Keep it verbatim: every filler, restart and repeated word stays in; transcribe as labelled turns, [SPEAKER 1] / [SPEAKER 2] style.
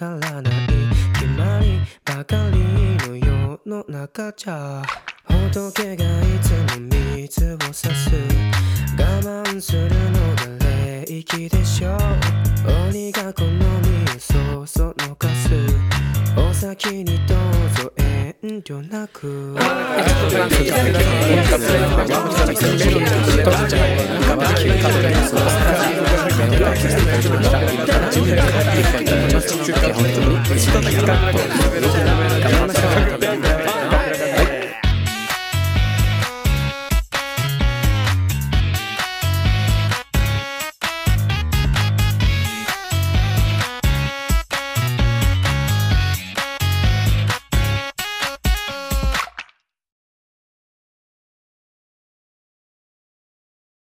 [SPEAKER 1] からない決まりばかりの世の中じゃ仏がいつも水を差す我慢するのが礼儀でしょう鬼が好みをそうそのかすお先にどうぞ遠慮なく